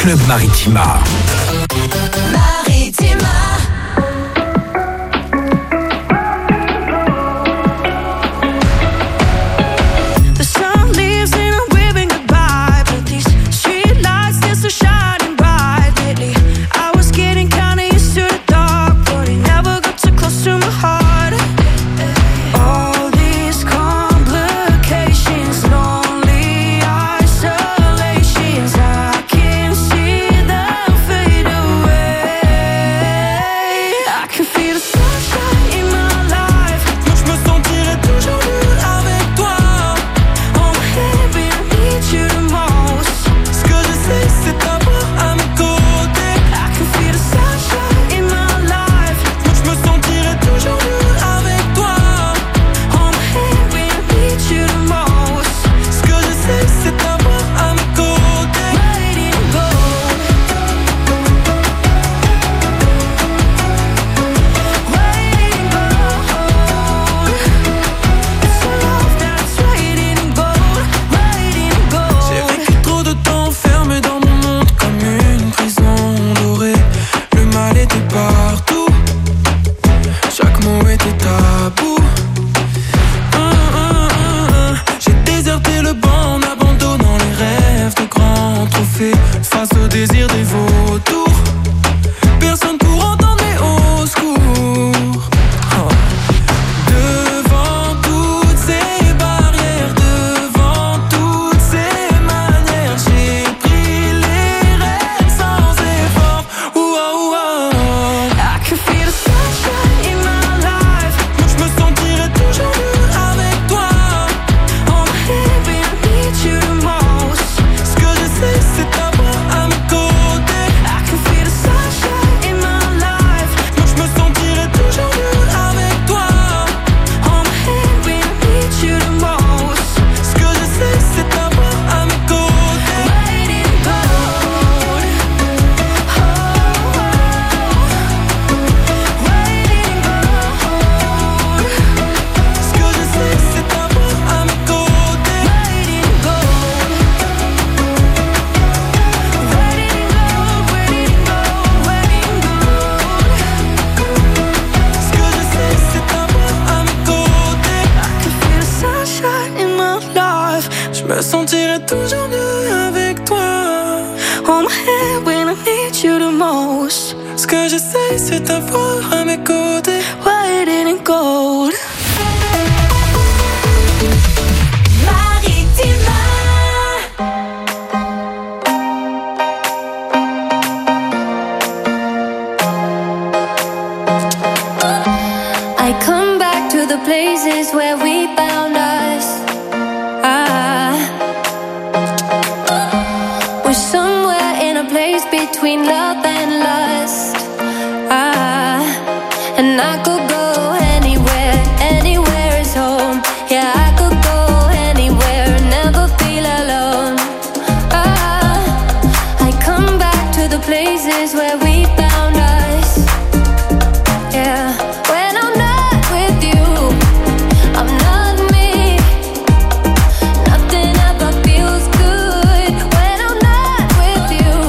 Club Maritima.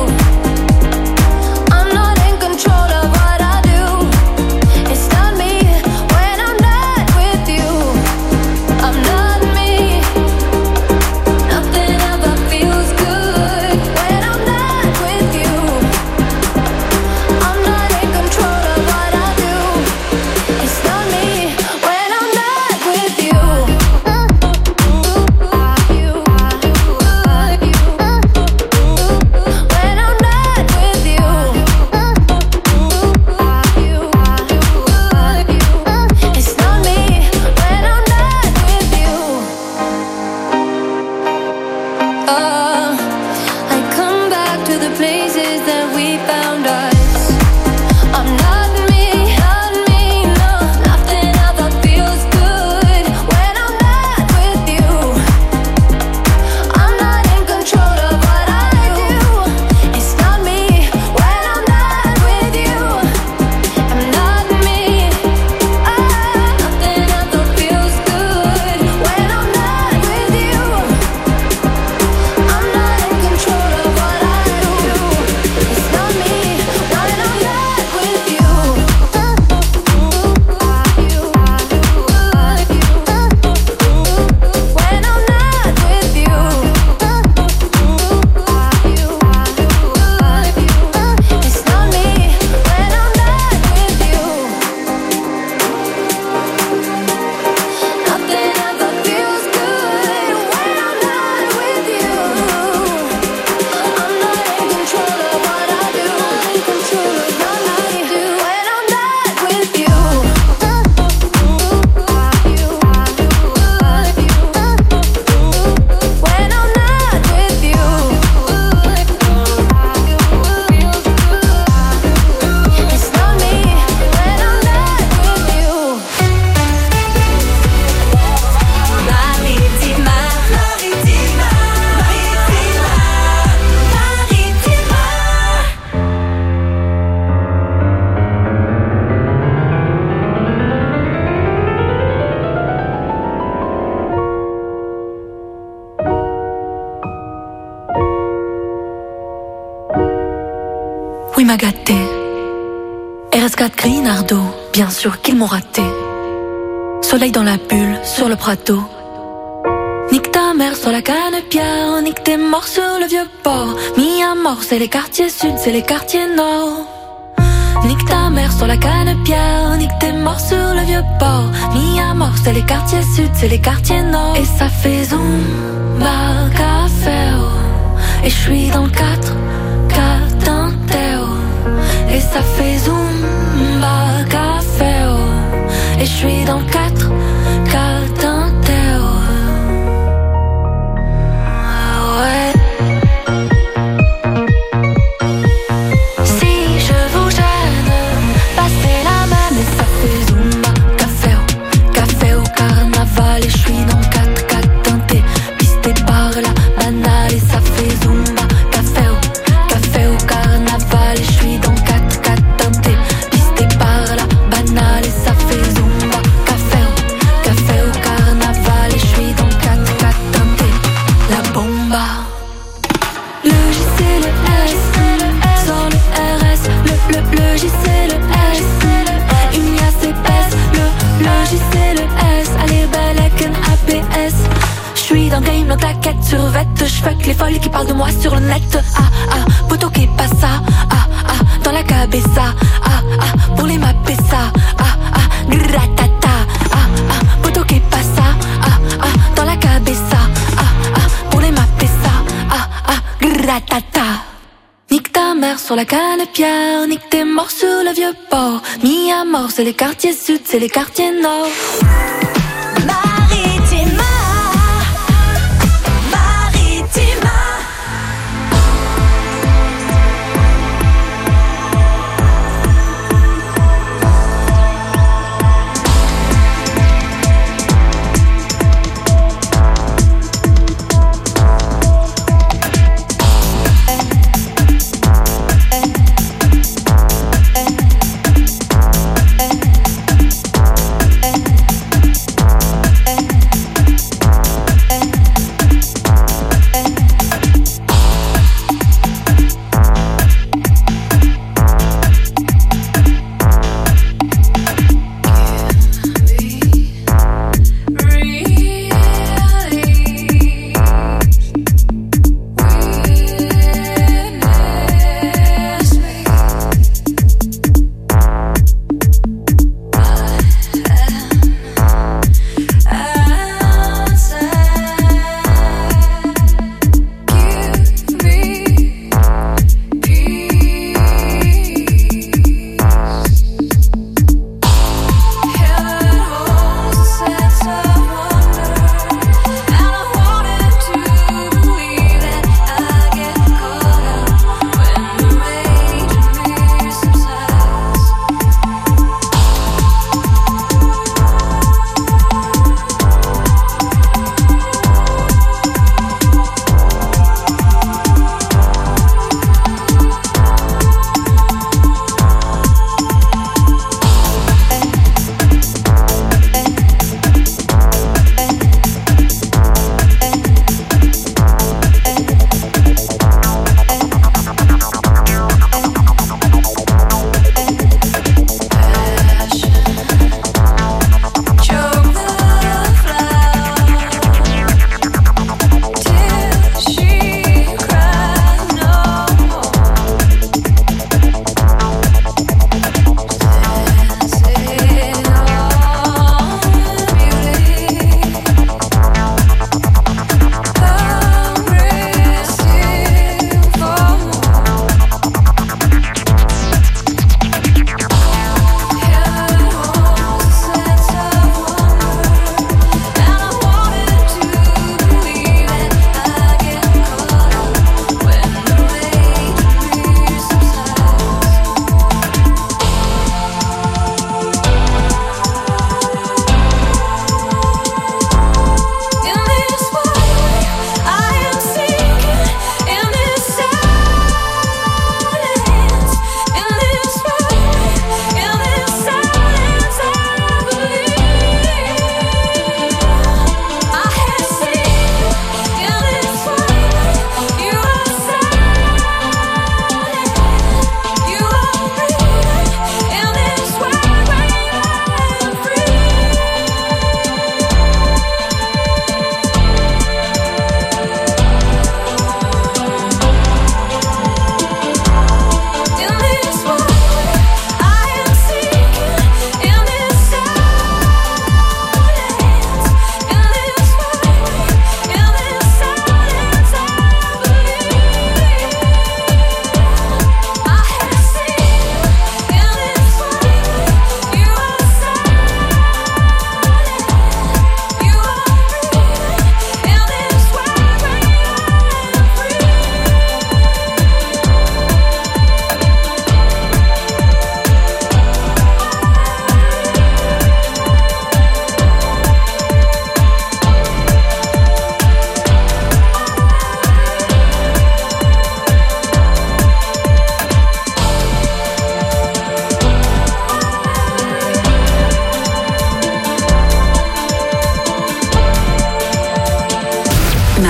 It's not me. cascade Grinardo, bien sûr qu'ils m'ont raté. Soleil dans la bulle, sur le Prado. Nique ta mère sur la Canne-Pierre, nique tes morts sur le vieux port. Mis à mort, c'est les quartiers sud, c'est les quartiers nord. Nique ta mère sur la Canne-Pierre, nique tes morts sur le vieux port. Mis à mort, c'est les quartiers sud, c'est les quartiers nord. Et ça fait Zumba Café, oh. Et je suis dans le 4 Tinteo. Et ça fait Zumba Café, oh. Et je suis dans le 4 Tinteo. Ouais. Si je vous gêne, passez la main. Et ça fait Zumba Café, oh. Café au carnaval. Et je suis dans le 4 teinté, pisté par la banale. Et ça fait Zumba Café, oh. Café au carnaval. Et je suis dans le 4 teinté, pisté par la banale. Et ça fait Zumba Café, oh. Café au carnaval. Et je suis dans le 4 teinté. La bomba. Le J c'est le S, sans le RS. Le J c'est le S, une liasse épaisse. Le J c'est le S, allez belle avec un APS. J'suis dans le game, dans ta quête sur vête. J'fuck les folles qui parlent de moi sur le net. Poto qui passe ça. Dans la cabeza. Pour les mapper ça. Gratata. Poto qui passe ça. Dans la cabeza. Pour les mapper ça. Gratata. Nique ta mère sur la Canne-Pierre, nique tes morts sur le vieux port. Mis à mort, c'est les quartiers sud, c'est les quartiers nord. Maritima, Maritima.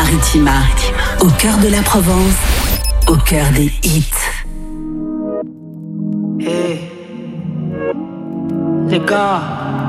Maritima, au cœur de la Provence, au cœur des hits. Hey, les gars,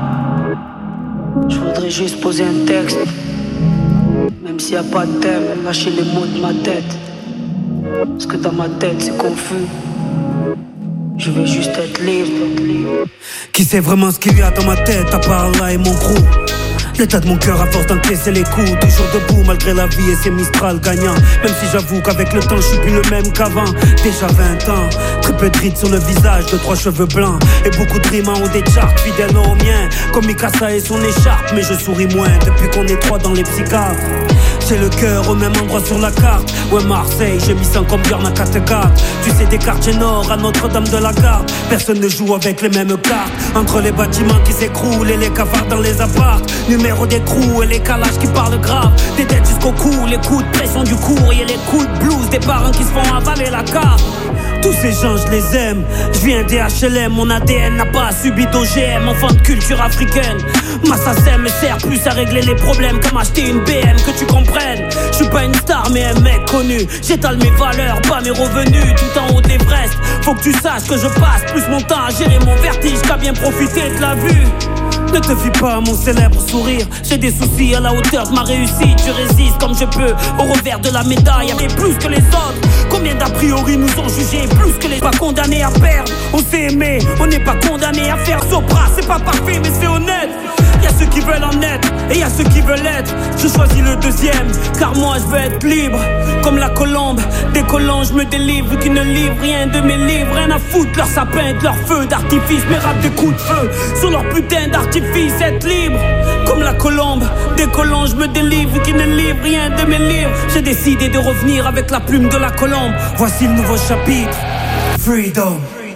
je voudrais juste poser un texte. Même s'il n'y a pas de thème, lâchez les mots de ma tête. Parce que dans ma tête c'est confus. Je veux juste être libre. Qui sait vraiment ce qu'il y a dans ma tête à part là et mon crew? L'état de mon cœur à force d'encaisser les coups. Toujours debout malgré la vie et ses Mistral gagnants. Même si j'avoue qu'avec le temps je suis plus le même qu'avant. Déjà 20 ans, très peu de rides sur le visage, 2-3 cheveux blancs et beaucoup de rimes en haut des charts, fidèles aux miens. Comme Mikasa et son écharpe, mais je souris moins depuis qu'on est 3 dans les psychiatres. J'ai le cœur au même endroit sur la carte. Ouais, Marseille, j'ai mis 100 comme Björn à Kattegat. Tu sais, des quartiers nord à Notre-Dame de la Garde. Personne ne joue avec les mêmes cartes. Entre les bâtiments qui s'écroulent et les cafards dans les apparts. Numéro des trous et les calages qui parlent grave. Des têtes jusqu'au cou, les coups de pression du courrier, les coups de blues des parents qui se font avaler la carte. Tous ces gens je les aime. Je viens des HLM, mon ADN n'a pas subi d'OGM. Enfant de culture africaine. Ma SACEM me sert plus à régler les problèmes qu'à m'acheter une BM, que tu comprennes. Je suis pas une star mais un mec connu. J'étale mes valeurs, pas mes revenus. Tout en haut de l'Everest. Faut que tu saches que je passe plus mon temps à gérer mon vertige qu'à bien profiter de la vue. Ne te fie pas à mon célèbre sourire. J'ai des soucis à la hauteur de ma réussite. Je résiste comme je peux au revers de la médaille. Y'avait plus que les autres. Combien d'a priori nous ont jugés plus que les pas condamnés à perdre. On s'est aimé, on n'est pas condamné à faire Sopra. C'est pas parfait mais c'est honnête. Y'a ceux qui veulent en être et y'a ceux qui veulent être. Je choisis le deuxième car moi je veux être libre. Comme la colombe, décollant je me délivre. Qui ne livrent rien de mes livres. Rien à foutre leur sapin, de leur feu d'artifice. Mes rap des coups de feu sur leur putain d'artifice. Être libre, comme la colombe, décollant je me délivre. Qui ne livre rien de mes livres. J'ai décidé de revenir avec la plume de la colombe. Voici le nouveau chapitre, Freedom.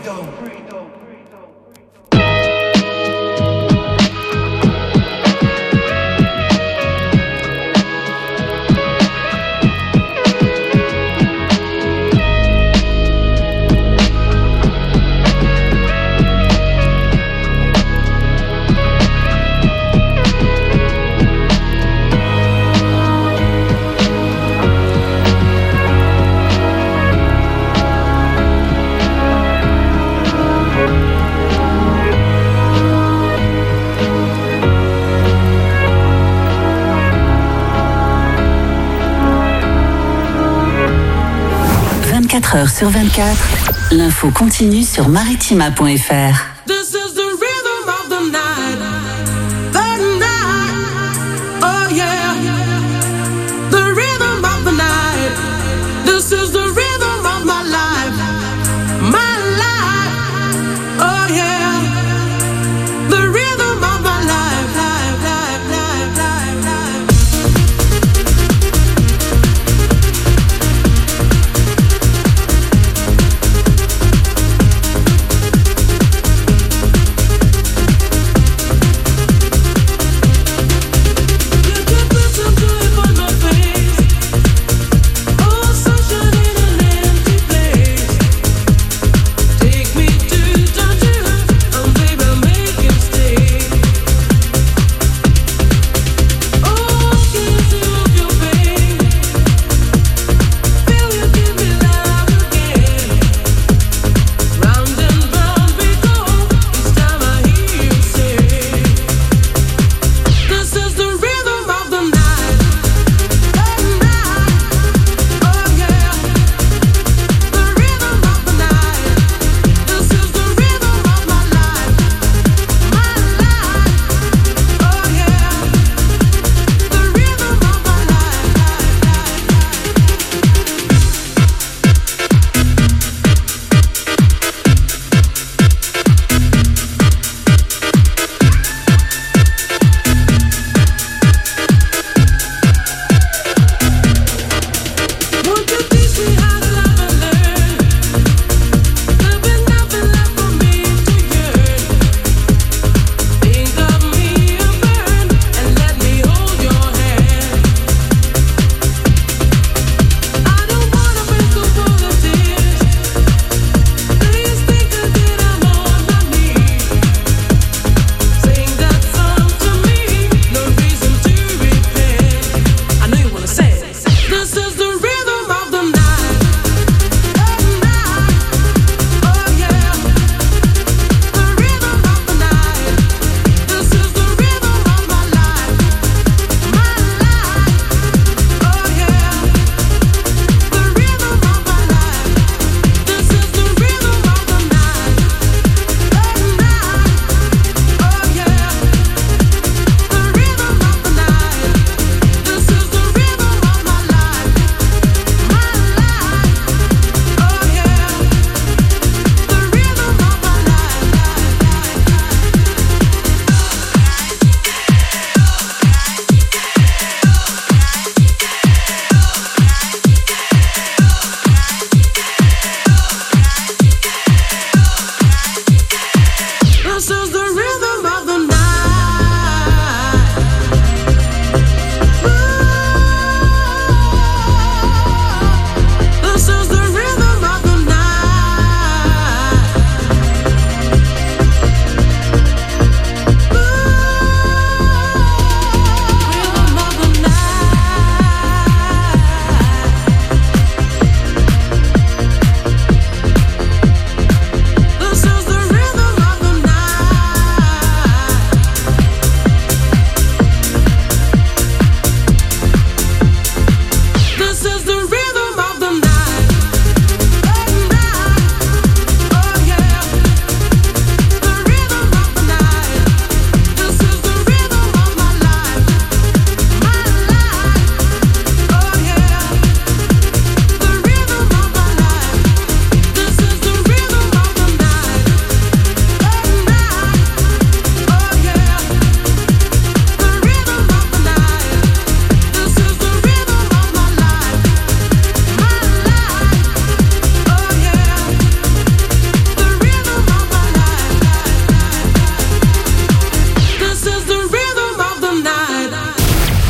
24h sur 24, l'info continue sur maritima.fr.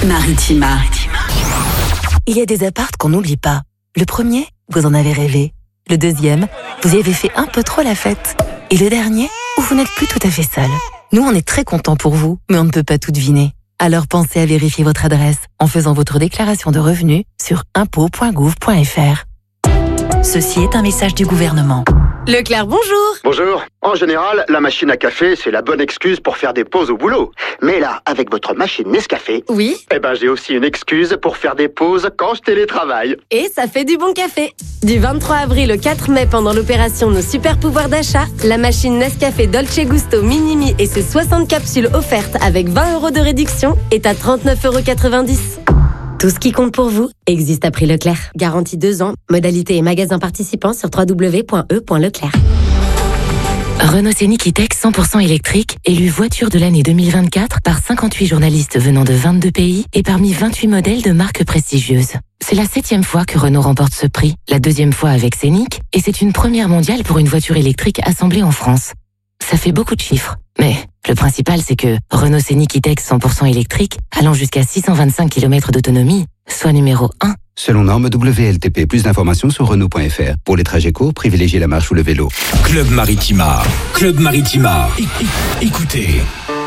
Maritima. Il y a des apparts qu'on n'oublie pas. Le premier, vous en avez rêvé. Le deuxième, vous y avez fait un peu trop la fête. Et le dernier, où vous n'êtes plus tout à fait seul. Nous, on est très contents pour vous, mais on ne peut pas tout deviner. Alors pensez à vérifier votre adresse en faisant votre déclaration de revenus sur impôts.gouv.fr. Ceci est un message du gouvernement. Leclerc, bonjour. Bonjour. En général, la machine à café, c'est la bonne excuse pour faire des pauses au boulot. Mais là, avec votre machine Nescafé, Oui. j'ai aussi une excuse pour faire des pauses quand je télétravaille. Et ça fait du bon café. Du 23 avril au 4 mai, pendant l'opération Nos Super Pouvoirs d'achat, la machine Nescafé Dolce Gusto Minimi et ses 60 capsules offertes avec 20 € de réduction est à 39,90 €. Tout ce qui compte pour vous existe à prix Leclerc. Garantie 2 ans. Modalité et magasins participants sur www.e.leclerc. Renault Scénic E-Tech 100% électrique, élu voiture de l'année 2024 par 58 journalistes venant de 22 pays et parmi 28 modèles de marques prestigieuses. C'est la 7e fois que Renault remporte ce prix, la 2e fois avec Scénic, et c'est une première mondiale pour une voiture électrique assemblée en France. Ça fait beaucoup de chiffres, mais le principal c'est que Renault Scénic E-Tech 100% électrique, allant jusqu'à 625 km d'autonomie, soit numéro 1. Selon norme WLTP, plus d'informations sur Renault.fr. Pour les trajets courts, privilégiez la marche ou le vélo. Club Maritima. Club Maritima. Écoutez.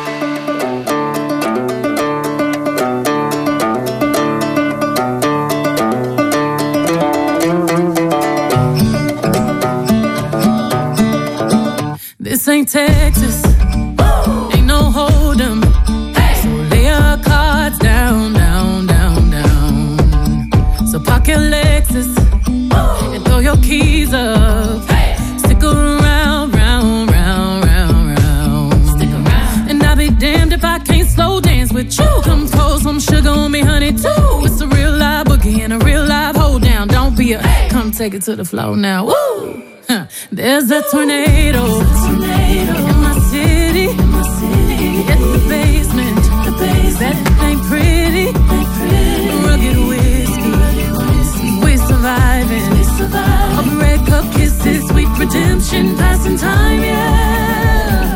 This ain't Texas. Ain't no hold'em. So lay your cards down, down, down, down. So park your Lexus and throw your keys up. Stick around, round, round, round, round. Stick around. And I'll be damned if I can't slow dance with you. Come pour some sugar on me, honey, too. It's a real live boogie and a real live hold down. Don't be a come take it to the floor now. Woo! There's a tornado in my city. It's the basement. That ain't pretty. Rugged whiskey. We're surviving. All the red cup kisses, sweet redemption, passing time, yeah.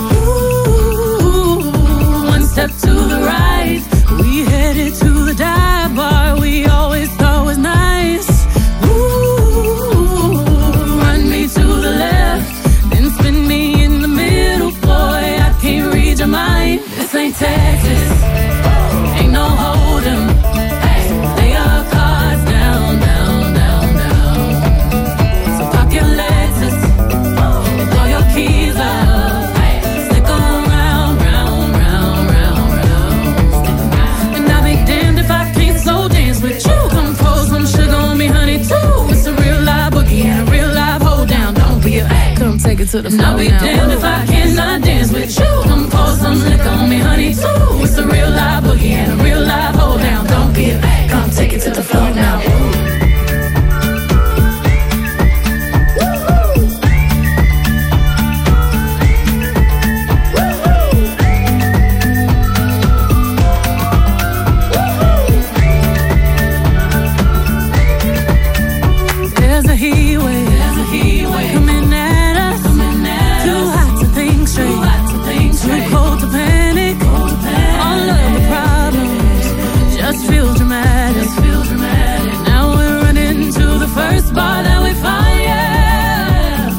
Ooh, one step to the right. We headed to the dive bar we always thought was nice. To the left, then spin me in the middle, boy, I can't read your mind. This ain't Texas, ain't no hold'em. Lay your cards down, down, down, down. So park your Lexus and throw your keys up. Stick around, round, round, round, round. And I'll be damned if I can't slow dance with you. Come pour some sugar on me, honey, too. It's a real live boogie and a real live hold down. Don't be a come take it to the floor. I'll be damned if I cannot dance with you. Come pour some liquor on me, honey, too. It's a real live boogie and a real live hold down. Don't be a come take it to the floor now. There's a heat wave coming at us. Too hot to think straight, too cold to panic. All of the problems just feel dramatic. Now we're running to the first bar that we find, yeah.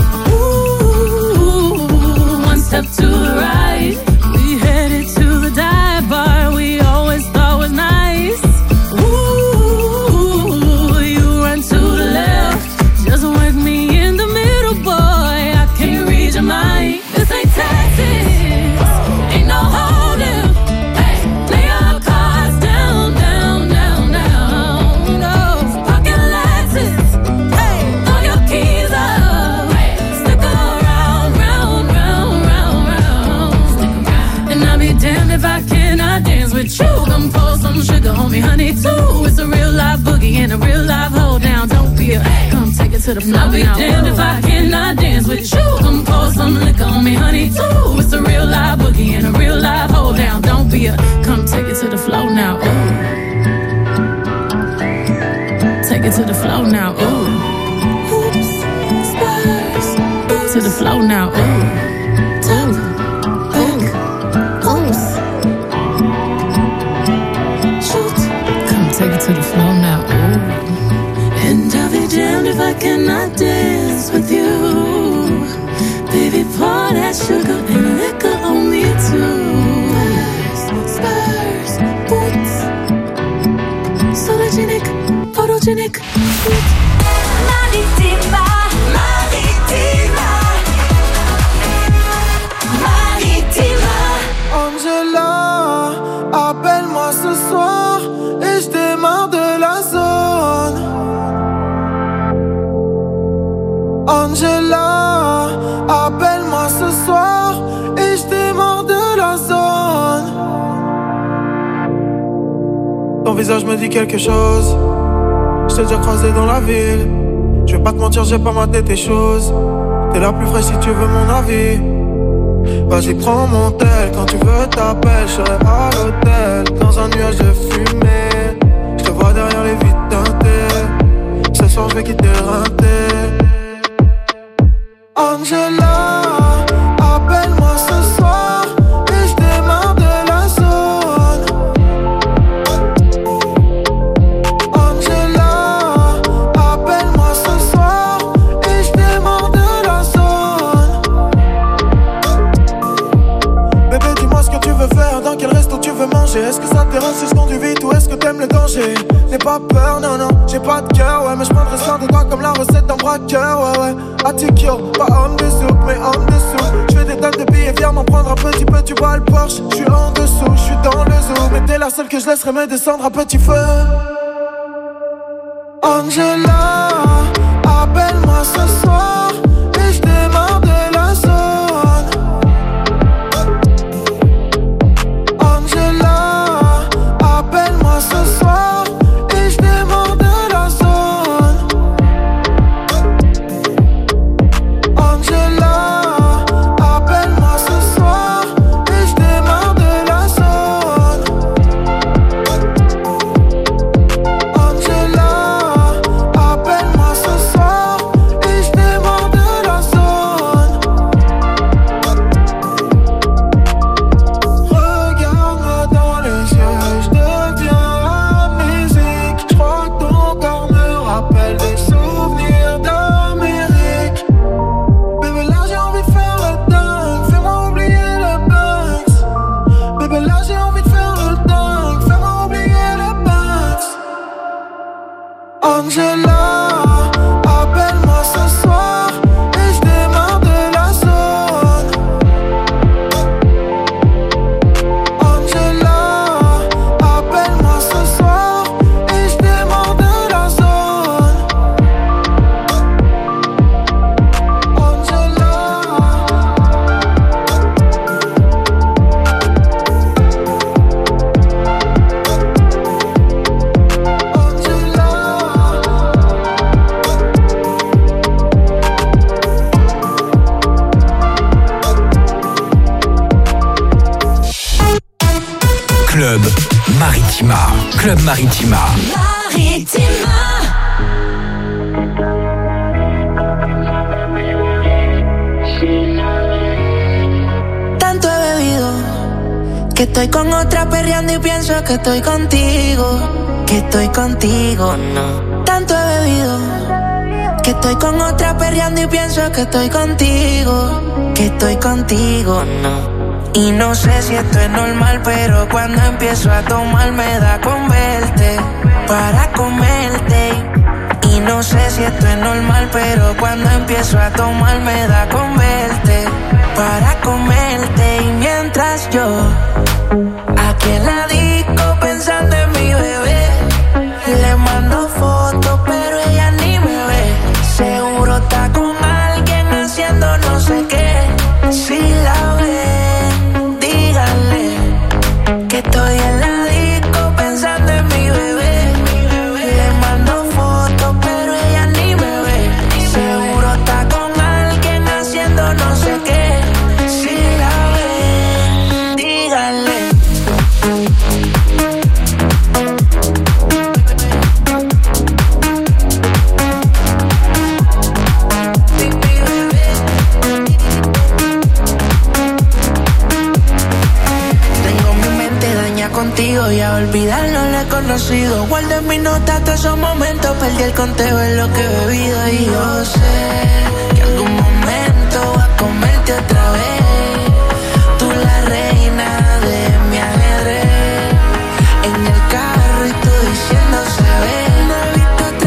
Ooh, one step to the right. We headed to the dive bar we always thought was nice. Ooh, you run to the left, just work me in the middle, boy, I can't read your mind. This ain't Texas, ain't no hold'em. Lay your cards down, down, down, down. No, park your Lexus, throw your keys up. Stick around, round, round, round, round. And I'll be damned if I cannot dance with you. Come pour some sugar on me, honey, too. It's a real live boogie and a real live hold down. Don't be a come take it to the floor. I'll be damned if I cannot dance with you. Come pour some liquor on me, honey, too. It's a real live boogie and a real live hold down. Don't be a come take it to the floor now. Ooh. Take it to the floor now. Ooh. Oops, spurs. To the floor now. Ooh. Two, back, oops. je n'écoute. Maritima, Maritima, Maritima. Angela, appelle-moi ce soir et je démarre de la zone. Angela, appelle-moi ce soir et je démarre de la zone. Ton visage me dit quelque chose. Je t'ai déjà croisé dans la ville. Je vais pas te mentir, j'ai pas maté tes choses. T'es la plus fraîche si tu veux mon avis. Vas-y, prends mon tel. Quand tu veux t'appelles, je serai à l'hôtel. Dans un nuage de fumée. Je te vois derrière les vitres teintées. Ce soir je vais quitter Rinté. Angela, appelle-moi ce soir et je démarre de la zone. Angela, appelle-moi ce soir et je démarre de la zone. Bébé, dis-moi ce que tu veux faire, dans quel resto tu veux manger. Est-ce que ça te dérange si je conduis vite ou est-ce que t'aimes le danger? N'aie pas peur, non, non, j'ai pas de cœur, ouais. Mais je prendrai soin de toi comme la recette d'un braqueur, ouais, ouais. Atikyo, pas homme de soupe, mais homme de soupe. J'fais des tonnes de billets, viens m'en prendre un petit peu, tu vois le Porsche. J'suis en dessous, j'suis dans le zoo. Mais t'es la seule que je laisserai me descendre à petit feu. Angela, appelle-moi ce soir et je démarre de la zone. Angela, appelle-moi ce soir et je démarre de la zone. Angela, appelle-moi ce soir et je démarre de la zone. Angela, appelle-moi ce soir et je démarre de la zone. Regarde-moi dans les yeux, je deviens amnésique. Je crois que ton corps me rappelle des souvenirs d'Amérique. Bébé, là j'ai envie de faire le dingue, fais-moi oublier le Banks. Bébé, là j'ai envie de faire le dingue, fais-moi oublier le Banks. Angela, appelle-moi ce soir et je démarre de la zone. Angela, appelle-moi ce soir et je démarre de la zone. Angela. Club Maritima. Club Maritima. Maritima. Tanto he bebido que estoy con otra perreando y pienso que estoy contigo. Que estoy contigo, no. Tanto he bebido que estoy con otra perreando y pienso que estoy contigo. Que estoy contigo, no. Y no sé si esto es normal, pero cuando empiezo a tomar me da con verte para comerte. Y no sé si esto es normal, pero cuando empiezo a tomar me da con verte para comerte. Y mientras yo aquí en la disco pensando en mi bebé, le mando fotos pero ella ni me ve. Seguro está con alguien haciendo no sé qué. Si la ven, díganle que estoy en la disco pensando en mi bebé. Le mando fotos pero ella ni me ve. Seguro está con alguien haciendo no sé qué. Si la ven, díganle. Contigo y a olvidarlo lo he conocido. Guardé en mis notas todos esos momentos. Perdí el conteo en lo que he bebido. Y yo sé que algún momento va a comerte otra vez. Tú la reina de mi ajedrez. En el carro y tú diciendo se ve. No he visto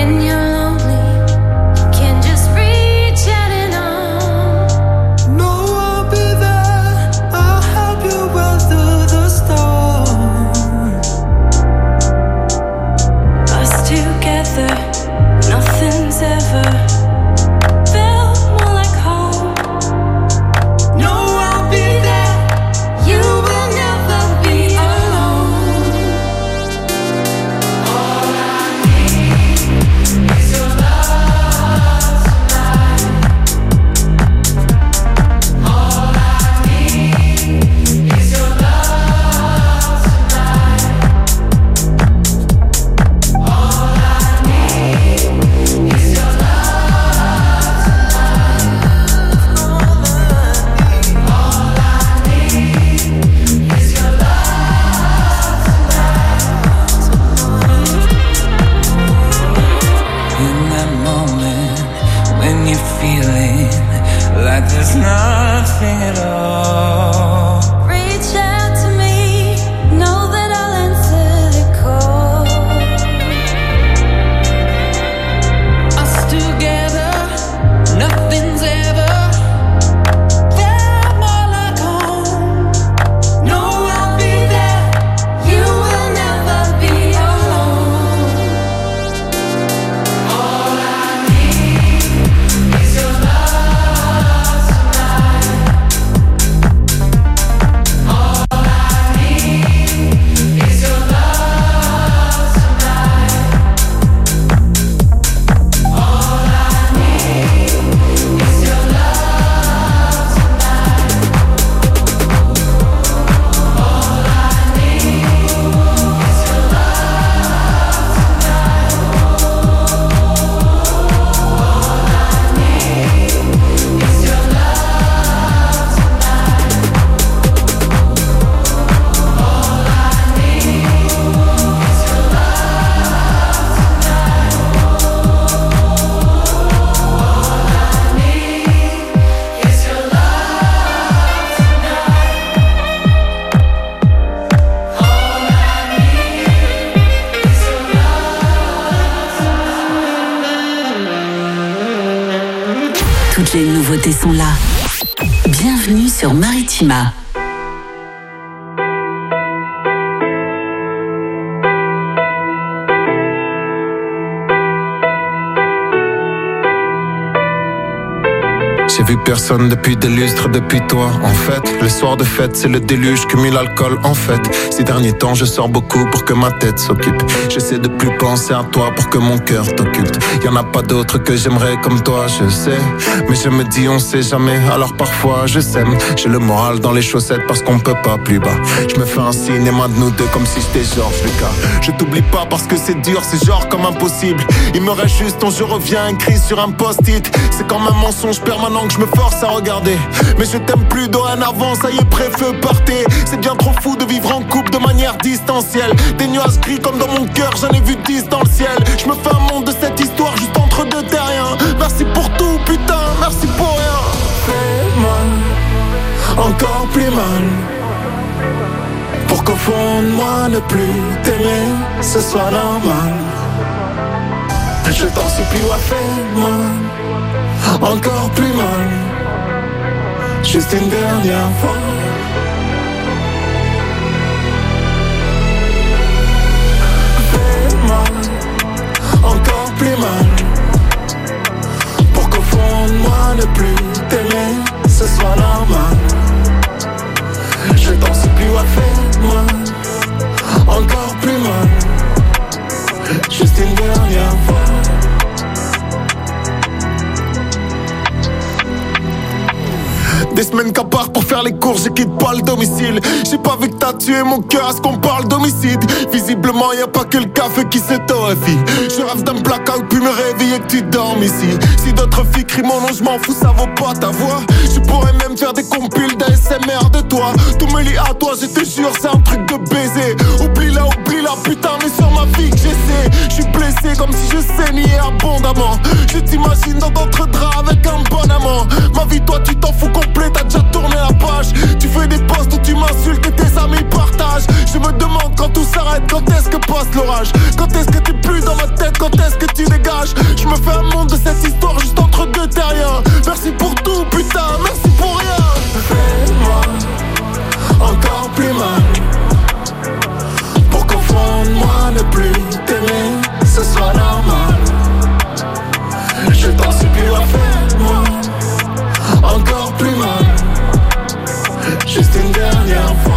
Toutes les nouveautés sont là. Bienvenue sur Maritima. J'ai vu personne depuis des lustres, depuis toi. En fait, les soirs de fête, c'est le déluge, cumule alcool en fait. Ces derniers temps, je sors beaucoup pour que ma tête s'occupe. J'essaie de plus penser à toi pour que mon cœur t'occulte. Y'en a pas d'autres que j'aimerais comme toi, je sais. Mais je me dis, on sait jamais, alors parfois je sème. J'ai le moral dans les chaussettes parce qu'on peut pas plus bas. Je me fais un cinéma de nous deux comme si j'étais Georges Lucas. Je t'oublie pas parce que c'est dur, c'est genre comme impossible. Il me reste juste ton je reviens écrit sur un post-it. C'est comme un mensonge permanent que je me force à regarder. Mais je t'aime plus dorénavant, ça y est, préfeu partez. C'est bien trop fou de vivre en couple de manière distancielle. Des nuages gris comme dans mon cœur, j'en ai vu 10 dans le ciel. Je me fais un monde de cette histoire juste entre deux terriens. Merci pour tout, putain, merci pour rien. Fais-moi encore plus mal, pour qu'au fond de moi ne plus t'aimer, ce soit normal. Je t'en supplie, ouais, fais-moi encore plus mal, juste une dernière fois. Fais-moi encore plus mal, pour qu'au fond de moi ne plus t'aimer, ce soit normal. Je t'en supplie, ouais, fais-moi encore plus mal, juste une dernière fois. Des semaines qu'à part pour faire les courses, je quitte pas le domicile. J'ai pas vu que t'as tué mon cœur à ce qu'on parle d'homicide. Visiblement y'a pas que le café qui se torréfie. Je rêve d'un blackout puis me réveiller que tu dormes ici. Si d'autres filles crient mon nom, je m'en fous, ça vaut pas ta voix. Je pourrais même faire des compiles d'ASMR de toi. Tout me lie à toi, je te jure, c'est un truc de baiser. Oublie-la, putain, mais sur ma vie que j'essaie. Je suis blessé comme si je saignais abondamment. Je t'imagine dans d'autres draps avec un bon amant. Ma vie, toi, tu t'en fous complet, t'as déjà tourné la page. Tu fais des posts où tu m'insultes et tes amis partagent. Je me demande quand tout s'arrête, quand est-ce que passe l'orage? Quand est-ce que t'es plus dans ma tête, quand est-ce que tu dégages? Je me fais un monde de cette histoire juste entre deux terriens. Merci pour tout putain, merci pour rien. Fais-moi encore plus mal, pour qu'au fond de moi ne plus t'aimer, ce soit normal. Je t'en supplie, fais-moi encore plus mal, juste une dernière fois.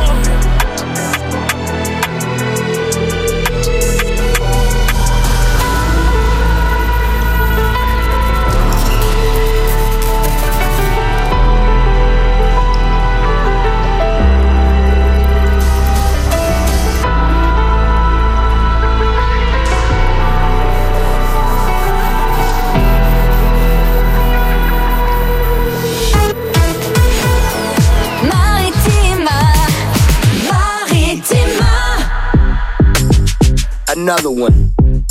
Another one.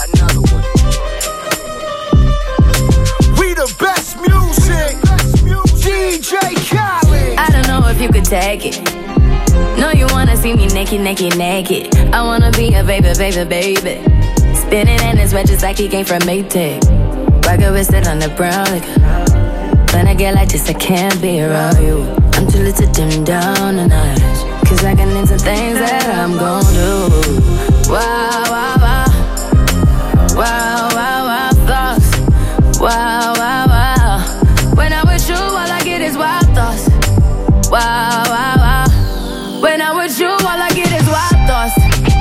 We the best music. DJ Khaled. I don't know if you could take it. No, you wanna see me naked, naked, naked. I wanna be a baby, baby, baby. Spinning in his red just like he came from Maytag. Rocket with it on the brown liquor. When I get like this, I can't be around you. I'm too little to dim down the night, 'cause I can into things that I'm gon' do. Wow, wow, wow. Wow, wow, wow, thoughts. Wow, wow, wow. When I'm with you, all I get is wild thoughts. Wow, wow, wow. When I'm with you, all I get is wild thoughts.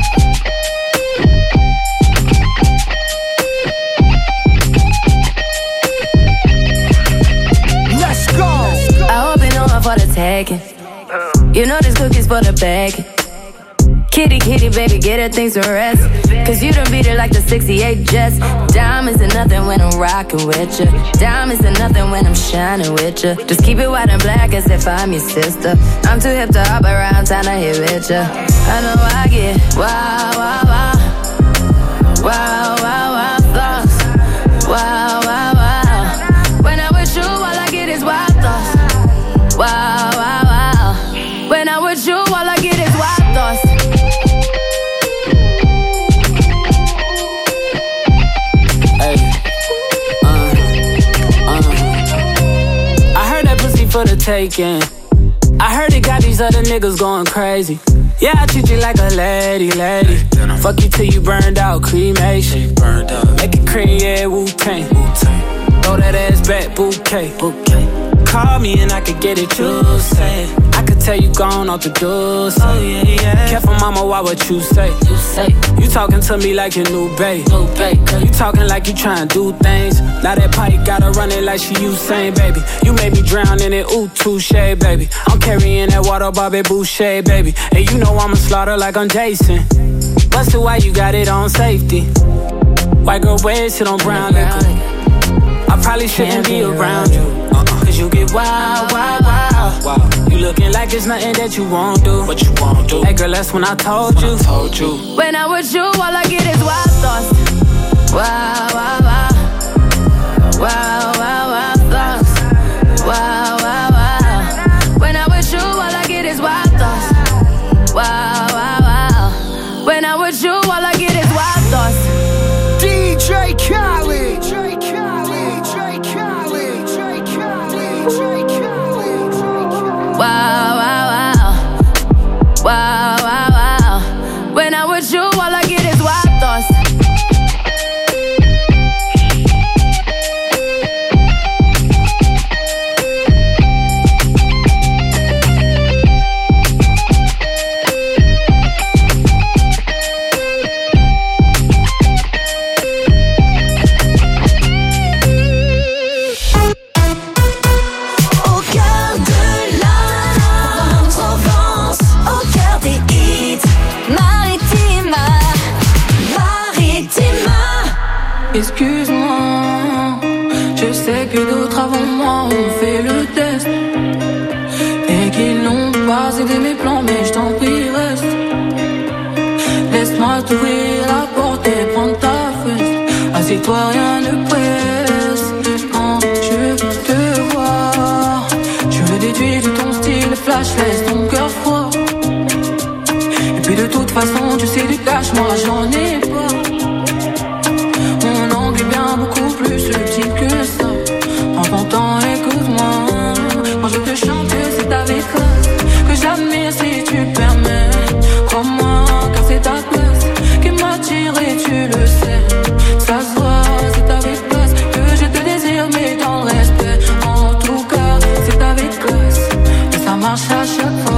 Let's go. I hope you know I'm for the taking. You know this cookie's for the bag. Kitty, kitty, baby, get her things to rest. 'Cause you done beat it like the 68 Jets. Diamonds are nothing when I'm rockin' with ya. Diamonds are nothing when I'm shining with ya. Just keep it white and black as if I'm your sister. I'm too hip to hop around, time to hit with ya. I know I get wow, wow, wow. Wow, wow, wow, thoughts. Wow, wow, wow. When I'm with you, all I get is wild thoughts. Wow, wow, wow. When I'm with you, all I get is wild thoughts. For the taking. I heard it got these other niggas going crazy. Yeah, I treat you like a lady, lady. Fuck you till you burned out, cremation. Make it cream, yeah, Wu-Tang. Throw that ass back, bouquet. Call me and I could get it, you say. I could tell you gone off the door. Oh yeah, yeah. Careful, mama, why what you say? You talking to me like your new babe. You talking like you trying to do things. Now that pipe gotta run it like she Usain, baby. You made me drown in it, ooh, touche, baby. I'm carrying that water, Bobby Boucher, baby. And you know I'ma slaughter like I'm Jason. Busted, why you got it on safety? White girl wear shit on brown liquor. I probably shouldn't be around you. 'Cause you get wild, wild, wild. You looking like it's nothing that you won't do. What you won't do? Hey girl, that's when I told you. When I'm with you, all I get is wild thoughts. Wow, wow, wow. Wow, wow, wow, thoughts. Wow, wow, wow. When I'm with you, all I get is wild thoughts. Wow, wow, wow. When I'm with you, all I get is wild thoughts. DJ Khaled. Wow, wow, wow. Wow, wow, wow. When I'm with you, all I get is wild thoughts. Excuse-moi, je sais que d'autres avant moi ont fait le test et qu'ils n'ont pas aidé mes plans, mais je t'en prie reste. Laisse-moi t'ouvrir la porte et prendre ta fesse. Assieds-toi, rien ne presse. Quand je veux te voir, je me déduis de ton style flash, laisse ton cœur froid. Et puis de toute façon, tu sais du cash, moi j'en ai pas. Mon angle est bien beaucoup plus subtil que ça. Prends ton temps, écoute-moi. Quand je te chante, c'est avec classe que j'admire si tu permets. Crois-moi, car c'est ta place qui m'attire et tu le sais. Ça se voit, c'est avec classe que je te désire, mais dans le respect. En tout cas, c'est avec classe et ça marche à chaque fois.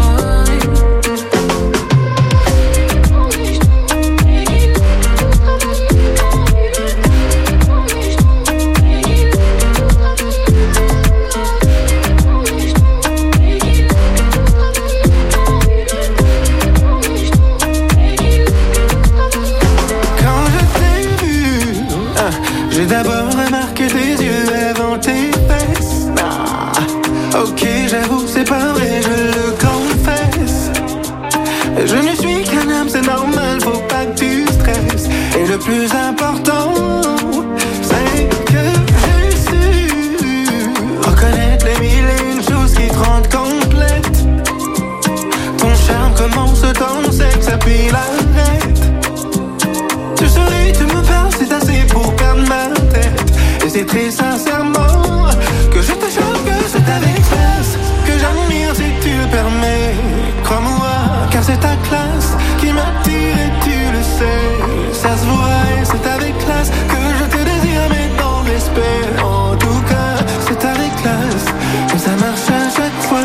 J'ai d'abord remarqué tes yeux avant tes fesses. Ok, j'avoue, c'est pas vrai, je le confesse. Je ne suis qu'un homme, c'est normal, faut pas que tu stresses. Et le plus important, c'est que j'ai su reconnaître les mille et une choses qui te rendent complète. Ton charme commence dans le sexe, puis l'arrête. Tu souris, tu me parles, c'est assez pour perdre ma tête. Et c'est très sincèrement que je te jure que c'est avec classe que j'admire si tu le permets. Crois-moi, car c'est ta classe qui m'attire et tu le sais. Ça se voit et c'est avec classe que je te désire, mais dans le respect. En tout cas, c'est avec classe que ça marche à chaque fois.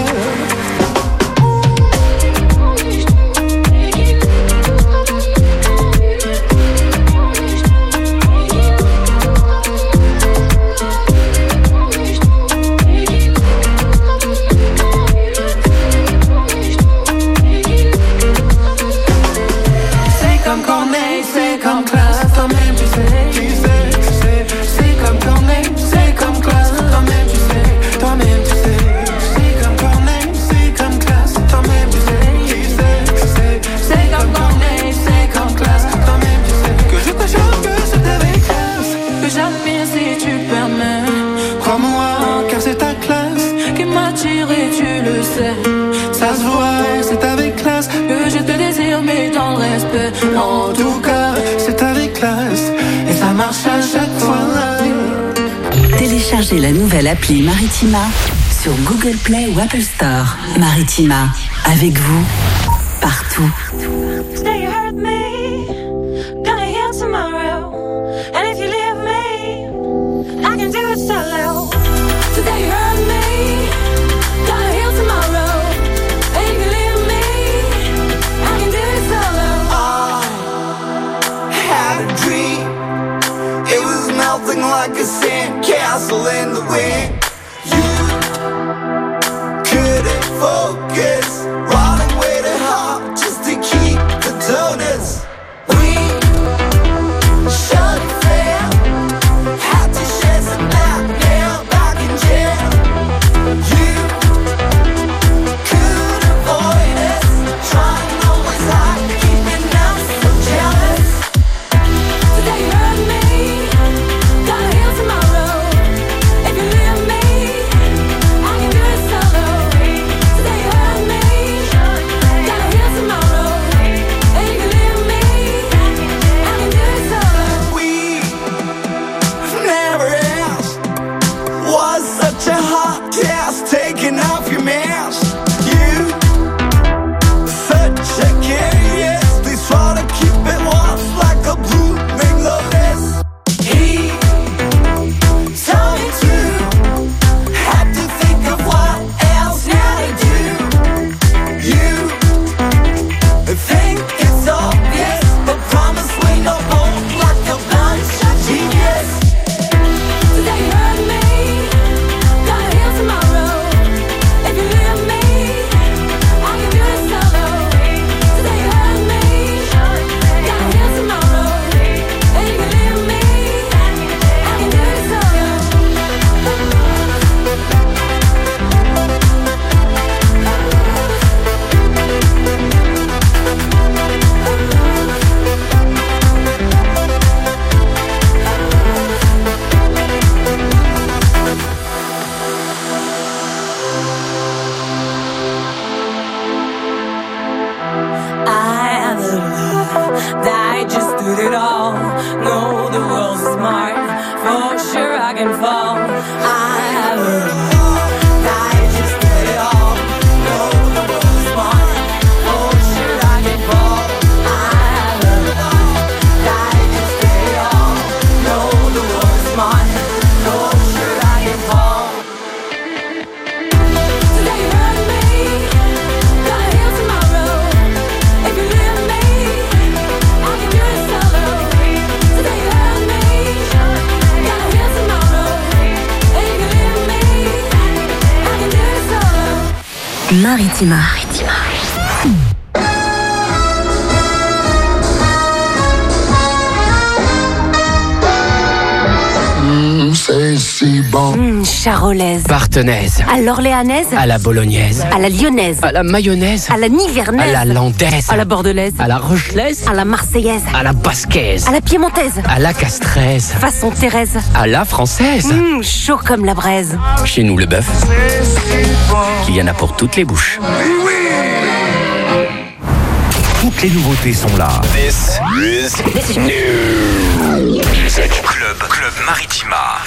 Ça se voit, c'est avec classe que je te désire, mais dans le respect. En tout cas, c'est avec classe et ça marche à chaque fois. Téléchargez la nouvelle appli Maritima sur Google Play ou Apple Store. Maritima, avec vous, partout. Today you hurt me, gonna heal tomorrow. And if you leave me, I can do it solo. Today you hurt me, gonna heal tomorrow. And if you leave me, I can do it solo. I had a dream, it was melting like a sandcastle in the wind. You couldn't focus, running way too hard just to keep the donuts. We should fail, had to shed some blackmail back in jail. You could avoid us, trying always hard, keeping us so jealous. Today you hurt me, gonna heal tomorrow. If you leave Maritima. C'est si bon. Charolaise. Partenaise. À l'orléanaise. À la bolognaise. À la lyonnaise. À la mayonnaise. À la nivernaise. À la landaise. À la bordelaise. À la rochelaise. À la marseillaise. À la basquaise. À la piémontaise. À la castraise. Façon Thérèse. À la française. Chaud comme la braise. Chez nous, le bœuf, il y en a pour toutes les bouches. Toutes les nouveautés sont là. This is new. Club Maritima.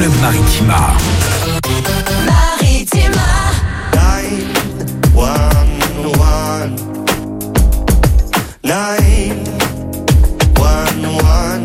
Club Maritima. Maritima. 911 911.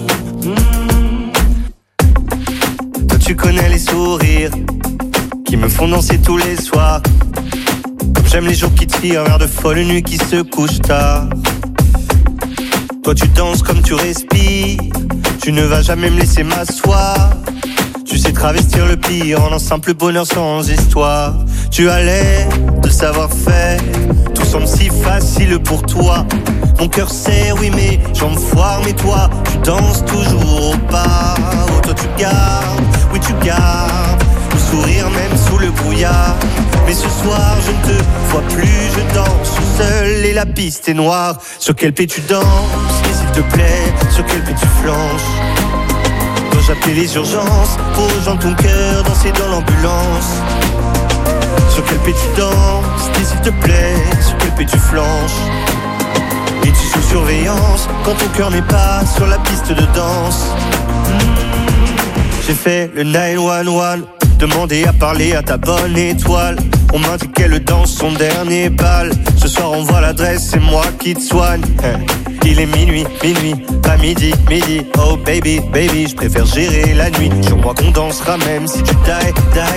Toi tu connais les sourires qui me font danser tous les soirs. Comme j'aime les jours qui tirent vers de folles nuits qui se couchent tard. Toi tu danses comme tu respires, tu ne vas jamais me laisser m'asseoir. Tu sais travestir le pire en un simple bonheur sans histoire. Tu as l'air de savoir-faire, tout semble si facile pour toi. Mon cœur serre, oui mes jambes foirent, mais toi tu danses toujours au pas. Oh toi tu gardes, oui tu gardes le sourire même sous le brouillard. Mais ce soir je ne te vois plus, je danse seul et la piste est noire. Sur quel pied tu danses, et s'il te plaît, sur quel pied tu flanches? Dois-je appeler les urgences pour rejoindre ton cœur, danser dans l'ambulance? Sur quel pied tu danses, et s'il te plaît, sur quel pied tu flanches? Es-tu sous surveillance quand ton cœur n'est pas sur la piste de danse? J'ai fait le 911, demandé à parler à ta bonne étoile. On m'a dit qu'elle danse son dernier bal. Ce soir on voit l'adresse, c'est moi qui te soigne. Il est minuit, pas midi. Oh baby, je préfère gérer la nuit. Jure-moi qu'on dansera même si tu die.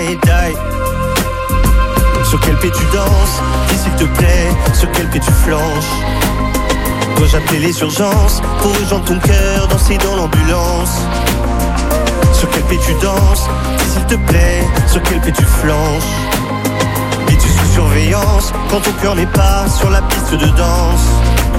Sur quel pied tu danses, dis s'il te plaît, sur quel pied tu flanches? Dois-je appeler les urgences pour rejoindre ton cœur, danser dans l'ambulance? Sur quel pied tu danses, dis s'il te plaît, sur quel pied tu flanches? Es-tu sous surveillance quand ton cœur n'est pas sur la piste de danse?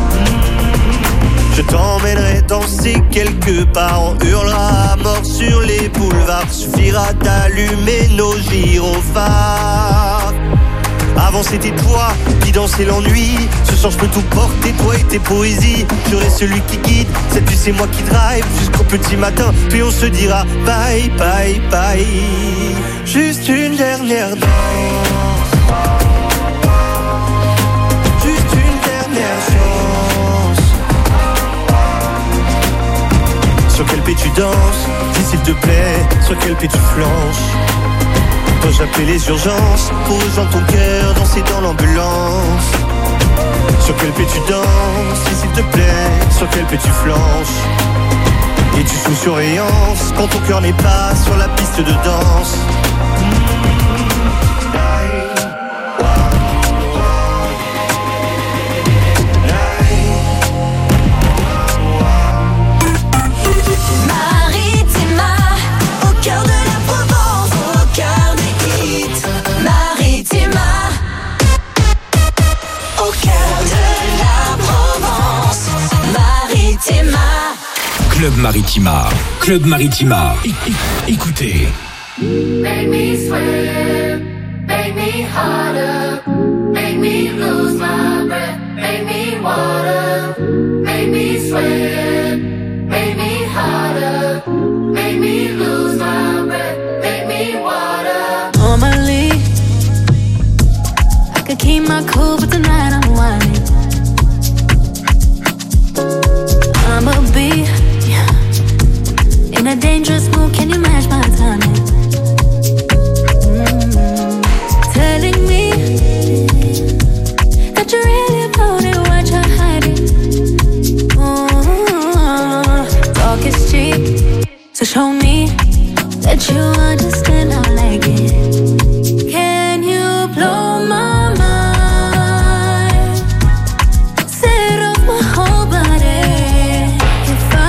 Je t'emmènerai danser quelque part, on hurlera à mort sur les boulevards. Suffira d'allumer nos gyrophares. Avant c'était toi qui dansais l'ennui. Ce soir je peux tout porter, toi et tes poésies. Je reste celui qui guide, cette nuit c'est moi qui drive jusqu'au petit matin, puis on se dira bye. Juste une dernière danse, juste une dernière chance. Sur quel pied tu danses, dis s'il te plaît, sur quel pied tu flanches? Dois-je appeler les urgences pour rejoindre ton cœur, danser dans l'ambulance? Sur quel pied tu danses, et s'il te plaît, sur quel pied tu flanches? Es-tu sous surveillance quand ton cœur n'est pas sur la piste de danse? Maritima, au cœur de la Provence, au cœur des hits. Maritima, au cœur de la Provence. Maritima. Club Maritima. Écoutez. Make me swim, make me harder, make me lose my breath, make me water, make me swim, make me harder, make me lose my breath, make me water. Normally, I could keep my cool, but tonight